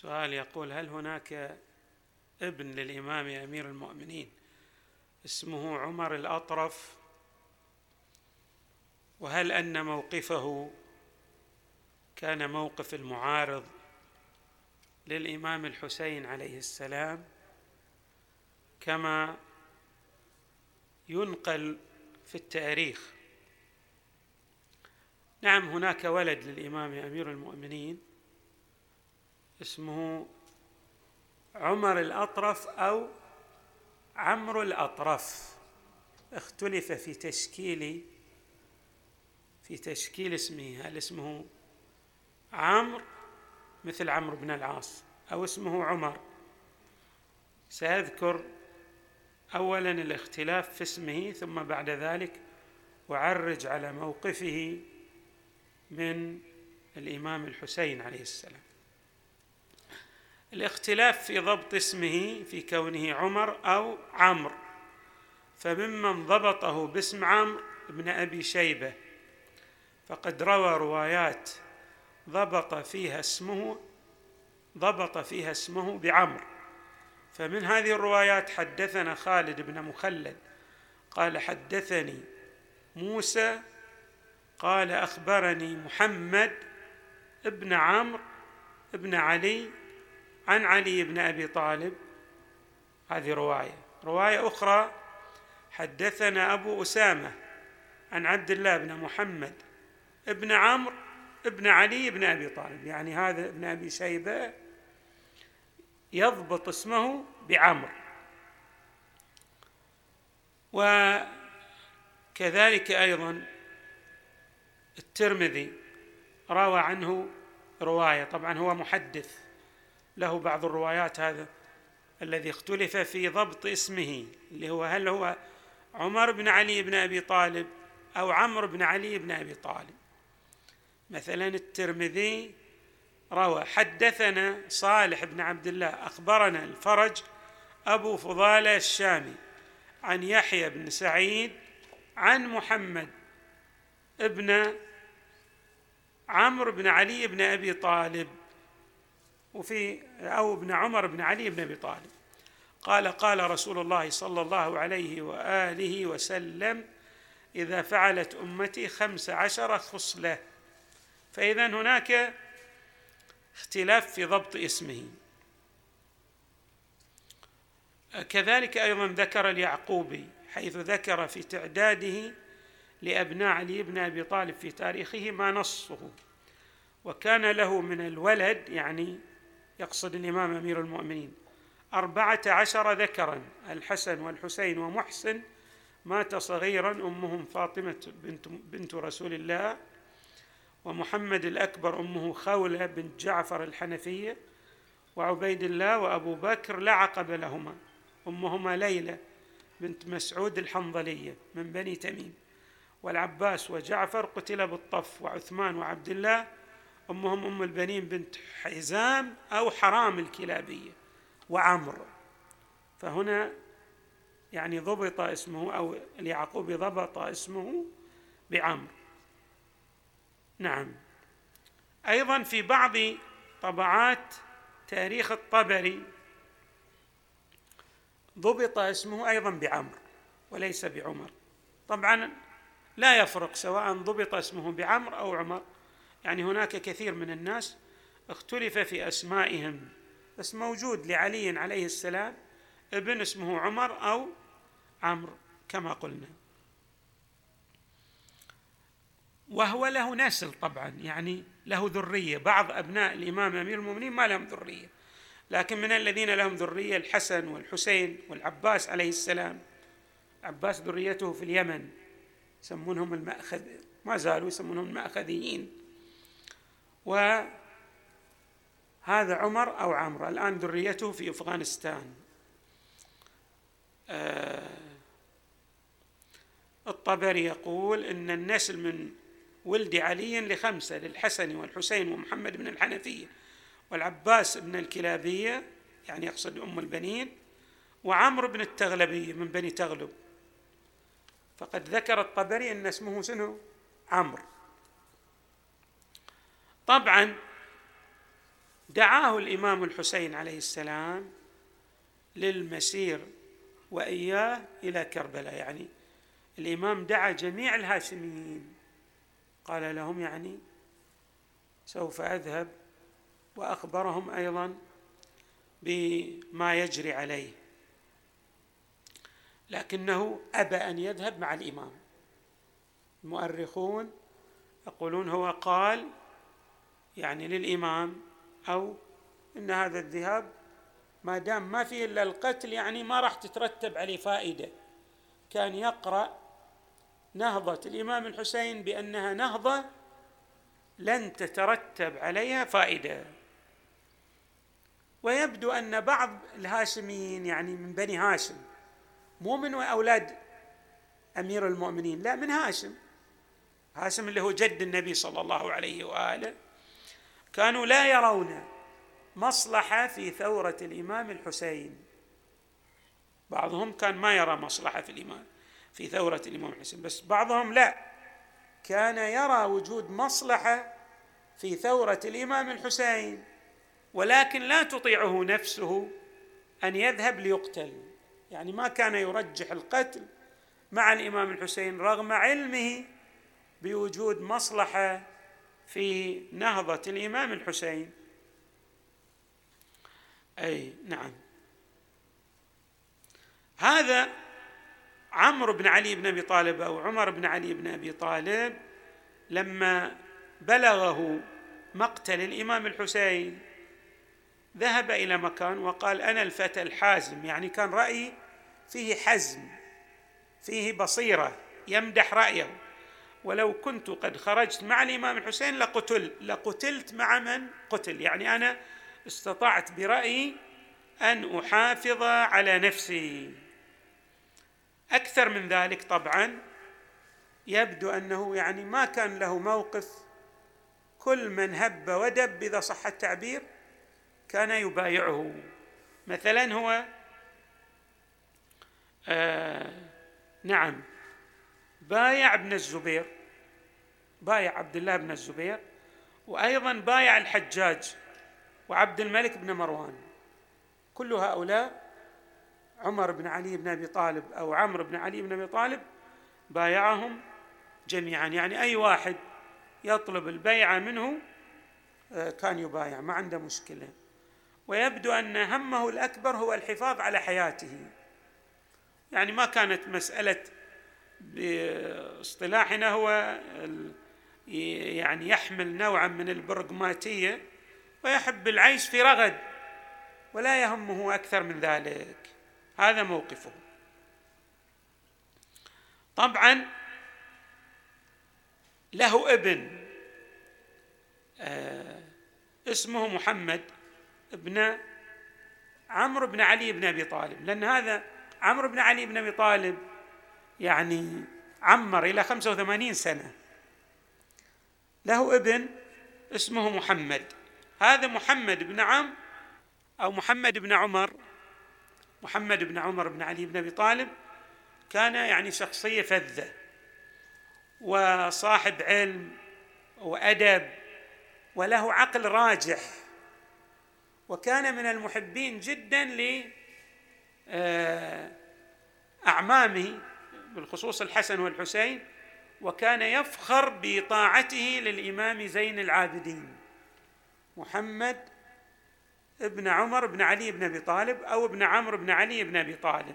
سؤال يقول: هل هناك ابن للإمام أمير المؤمنين اسمه عمر الأطرف؟ وهل أن موقفه كان موقف المعارض للإمام الحسين عليه السلام كما ينقل في التاريخ؟ نعم، هناك ولد للإمام أمير المؤمنين اسمه عمر الأطرف أو عمرو الأطرف، اختلف في تشكيل اسمه، هل اسمه عمرو مثل عمرو بن العاص أو اسمه عمر. سأذكر أولا الاختلاف في اسمه، ثم بعد ذلك أعرج على موقفه من الإمام الحسين عليه السلام. الاختلاف في ضبط اسمه في كونه عمر أو عمرو، فممن ضبطه باسم عمرو بن أبي شيبة، فقد روى روايات ضبط فيها اسمه بعمرو. فمن هذه الروايات: حدثنا خالد بن مخلد قال حدثني موسى قال أخبرني محمد ابن عمرو ابن علي عن علي بن أبي طالب. هذه رواية أخرى: حدثنا أبو أسامة عن عبد الله بن محمد ابن عمرو ابن علي بن أبي طالب، يعني هذا ابن أبي شيبة يضبط اسمه بعمرو. وكذلك أيضا الترمذي روى عنه رواية، طبعا هو محدث له بعض الروايات، هذا الذي اختلف في ضبط اسمه، اللي هو هل هو عمر بن علي بن أبي طالب أو عمرو بن علي بن أبي طالب. مثلا الترمذي روى: حدثنا صالح بن عبد الله أخبرنا الفرج أبو فضالة الشامي عن يحيى بن سعيد عن محمد ابن عمرو بن علي بن أبي طالب أو ابن عمر بن علي بن أبي طالب قال رسول الله صلى الله عليه وآله وسلم: إذا فعلت أمتي 15 خصلة. فإذا هناك اختلاف في ضبط اسمه. كذلك أيضا ذكر اليعقوبي حيث ذكر في تعداده لأبناء علي بن أبي طالب في تاريخه ما نصه، وكان له من الولد، يعني يقصد الإمام أمير المؤمنين، 14 ذكرا: الحسن والحسين ومحسن مات صغيرا أمهم فاطمة بنت رسول الله، ومحمد الأكبر أمه خولة بنت جعفر الحنفية، وعبيد الله وأبو بكر لا عقب لهما أمهما ليلى بنت مسعود الحنظلية من بني تميم، والعباس وجعفر قتل بالطف، وعثمان وعبد الله أمهم أم البنين بنت حزام أو حرام الكلابية، وعمرو. فهنا يعني ضبط اسمه، أو اليعقوبي ضبط اسمه بعمرو. نعم. أيضا في بعض طبعات تاريخ الطبري ضبط اسمه أيضا بعمرو وليس بعمر. طبعا لا يفرق سواء ضبط اسمه بعمرو أو عمر، يعني هناك كثير من الناس اختلف في أسمائهم، بس موجود لعلي عليه السلام ابن اسمه عمر أو عمرو كما قلنا. وهو له نسل طبعا، يعني له ذرية. بعض أبناء الإمام أمير المؤمنين ما لهم ذرية، لكن من الذين لهم ذرية الحسن والحسين والعباس عليه السلام. عباس ذريته في اليمن يسمونهم المأخذ، ما زالوا يسمونهم المأخذيين. وهذا عمر أو عمرو الآن ذريته في أفغانستان. الطبري يقول إن النسل من ولد علي ل5: للحسن والحسين ومحمد بن الحنفية والعباس بن الكلابية، يعني يقصد أم البنين، وعمرو بن التغلبية من بني تغلب. فقد ذكر الطبري أن اسمه شنو؟ عمرو. طبعا دعاه الإمام الحسين عليه السلام للمسير وإياه إلى كربلاء. يعني الإمام دعا جميع الهاشميين، قال لهم يعني سوف أذهب، وأخبرهم أيضا بما يجري عليه، لكنه أبى أن يذهب مع الإمام. المؤرخون يقولون هو قال يعني للإمام أو إن هذا الذهاب ما دام ما فيه إلا القتل يعني ما راح تترتب عليه فائدة. كان يقرأ نهضة الإمام الحسين بأنها نهضة لن تترتب عليها فائدة. ويبدو أن بعض الهاشميين يعني من بني هاشم، مو من أولاد أمير المؤمنين، لا، من هاشم اللي هو جد النبي صلى الله عليه وآله، كانوا لا يرون مصلحة في ثورة الإمام الحسين. بعضهم كان ما يرى مصلحة في ثورة الإمام الحسين، بس بعضهم لا، كان يرى وجود مصلحة في ثورة الإمام الحسين، ولكن لا تطيعه نفسه أن يذهب ليقتل. يعني ما كان يرجح القتل مع الإمام الحسين رغم علمه بوجود مصلحة في نهضة الإمام الحسين. أي نعم. هذا عمرو بن علي بن أبي طالب أو عمر بن علي بن أبي طالب لما بلغه مقتل الإمام الحسين ذهب إلى مكان وقال أنا الفتى الحازم، يعني كان رأي فيه حزم، فيه بصيرة، يمدح رأيه. ولو كنت قد خرجت مع الإمام الحسين لقتلت مع من قتل، يعني أنا استطعت برأيي أن أحافظ على نفسي. أكثر من ذلك طبعا يبدو أنه يعني ما كان له موقف، كل من هب ودب إذا صح التعبير كان يبايعه. مثلا هو نعم بايع ابن الزبير، بايع عبد الله بن الزبير، وأيضا بايع الحجاج وعبد الملك بن مروان. كل هؤلاء عمر بن علي بن أبي طالب أو عمرو بن علي بن أبي طالب بايعهم جميعا، يعني أي واحد يطلب البيعة منه كان يبايع، ما عنده مشكلة. ويبدو أن همه الأكبر هو الحفاظ على حياته، يعني ما كانت مسألة باصطلاحنا هو يعني يحمل نوعا من البرغماتية ويحب العيش في رغد ولا يهمه أكثر من ذلك. هذا موقفه. طبعا له ابن اسمه محمد ابن عمرو بن علي بن أبي طالب، لأن هذا عمرو بن علي بن أبي طالب يعني عمر إلى 85 سنة. له ابن اسمه محمد، هذا محمد بن عم أو محمد بن عمر، محمد بن عمر بن علي بن أبي طالب كان يعني شخصية فذة وصاحب علم وأدب وله عقل راجح، وكان من المحبين جدا لأعمامه بالخصوص الحسن والحسين، وكان يفخر بطاعته للإمام زين العابدين محمد ابن عمر بن علي بن أبي طالب أو ابن عمرو بن علي بن أبي طالب.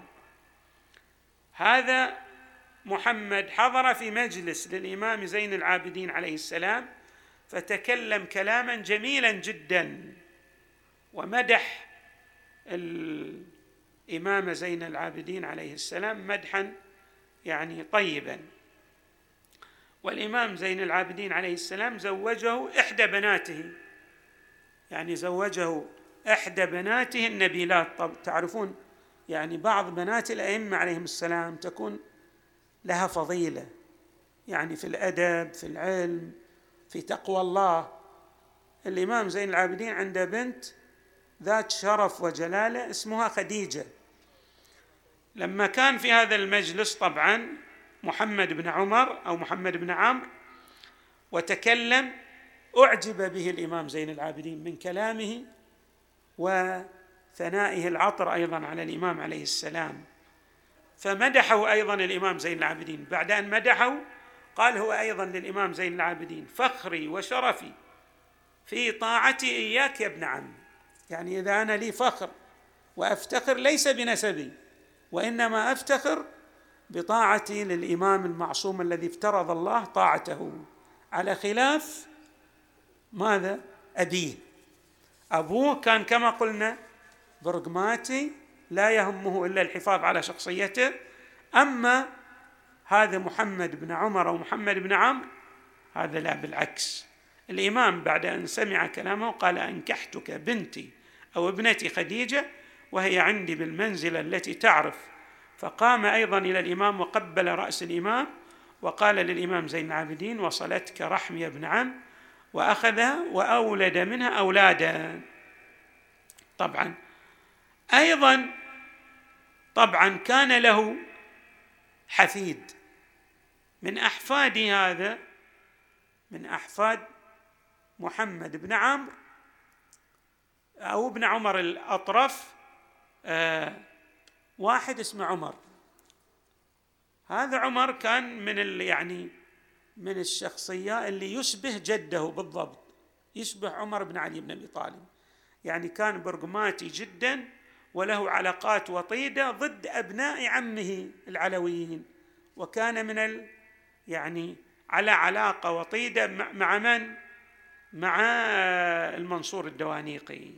هذا محمد حضر في مجلس للإمام زين العابدين عليه السلام فتكلم كلاما جميلا جدا ومدح الإمام زين العابدين عليه السلام مدحا يعني طيبا. والإمام زين العابدين عليه السلام زوجه إحدى بناته، يعني زوجه إحدى بناته النبيلات. طب تعرفون يعني بعض بنات الأئمة عليهم السلام تكون لها فضيلة، يعني في الأدب، في العلم، في تقوى الله. الإمام زين العابدين عنده بنت ذات شرف وجلالة اسمها خديجة. لما كان في هذا المجلس طبعا محمد بن عمر أو محمد بن عمرو وتكلم، أعجب به الإمام زين العابدين من كلامه وثنائه العطر أيضا على الإمام عليه السلام، فمدحه أيضا الإمام زين العابدين. بعد أن مدحه قال هو أيضا للإمام زين العابدين: فخري وشرفي في طاعتي إياك يا ابن عم. يعني إذا أنا لي فخر وأفتخر ليس بنسبي، وإنما أفتخر بطاعتي للإمام المعصوم الذي افترض الله طاعته، على خلاف ماذا؟ أبيه. أبوه كان كما قلنا برغماتي لا يهمه إلا الحفاظ على شخصيته، أما هذا محمد بن عمر أو محمد بن عمرو هذا لا، بالعكس. الإمام بعد أن سمع كلامه قال: أنكحتك بنتي أو ابنتي خديجة وهي عندي بالمنزلة التي تعرف. فقام أيضا إلى الإمام وقبل رأس الإمام وقال للإمام زين العابدين: وصلتك رحمي يا ابن عم، وأخذها وأولد منها أولادا. طبعا أيضا كان له حفيد من أحفاد هذا، من أحفاد محمد بن عمرو أو ابن عمر الأطرف، واحد اسمه عمر. هذا عمر كان من الشخصية اللي يشبه جده بالضبط، يشبه عمر بن علي بن أبي طالب، يعني كان برغماتي جدا وله علاقات وطيدة ضد أبناء عمه العلويين، وكان من على علاقة وطيدة مع من؟ مع المنصور الدوانيقي.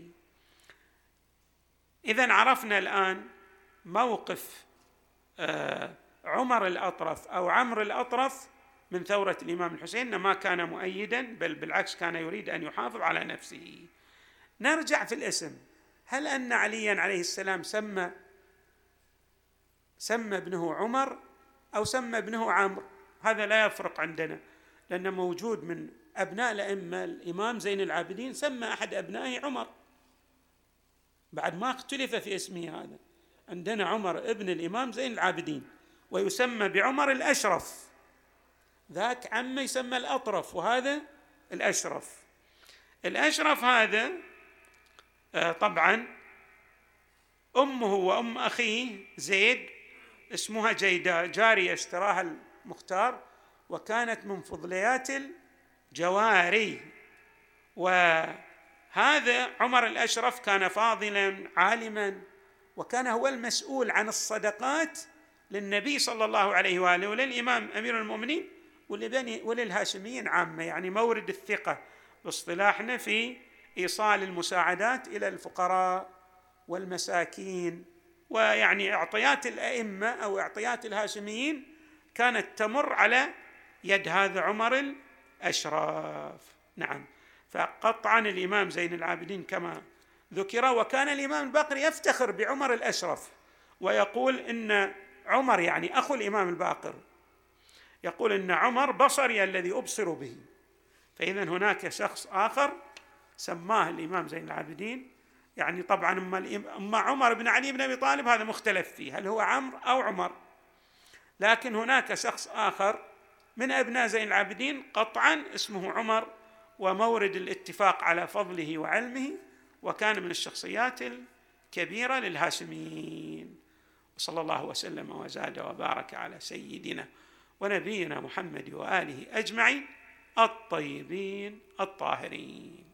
إذن عرفنا الآن موقف عمر الأطرف أو عمرو الأطرف من ثورة الإمام الحسين، ما كان مؤيدا، بل بالعكس كان يريد أن يحافظ على نفسه. نرجع في الاسم، هل أن عليا عليه السلام سمى ابنه عمر أو سمى ابنه عمرو؟ هذا لا يفرق عندنا، لأن موجود من أبناء الأئمة الإمام زين العابدين سمى أحد أبنائه عمر بعد ما اختلف في اسمه. هذا عندنا عمر ابن الإمام زين العابدين ويسمى بعمر الأشرف، ذاك عمه يسمى الأطرف وهذا الأشرف. الأشرف هذا طبعا أمه وأم أخيه زيد اسمها جيدة، جارية اشتراها المختار، وكانت من فضليات الجواري. وهذا عمر الأشرف كان فاضلا عالما، وكان هو المسؤول عن الصدقات للنبي صلى الله عليه وآله وللإمام أمير المؤمنين وللهاشميين عامة، يعني مورد الثقة باصطلاحنا في إيصال المساعدات إلى الفقراء والمساكين. ويعني إعطيات الأئمة أو إعطيات الهاشميين كانت تمر على يد هذا عمر الأشرف. نعم، فقطعا الإمام زين العابدين كما ذكر، وكان الإمام الباقر يفتخر بعمر الأشرف ويقول إن عمر يعني أخو الإمام الباقر، يقول إن عمر بصري الذي أبصر به. فإذا هناك شخص آخر سماه الإمام زين العابدين، يعني طبعا أما عمر بن علي بن أبي طالب هذا مختلف فيه، هل هو عمرو أو عمر، لكن هناك شخص آخر من أبناء زين العابدين قطعا اسمه عمر، ومورد الاتفاق على فضله وعلمه، وكان من الشخصيات الكبيرة للهاشميين. وصلى الله وسلم وزاد وبارك على سيدنا ونبينا محمد وآله أجمعين الطيبين الطاهرين.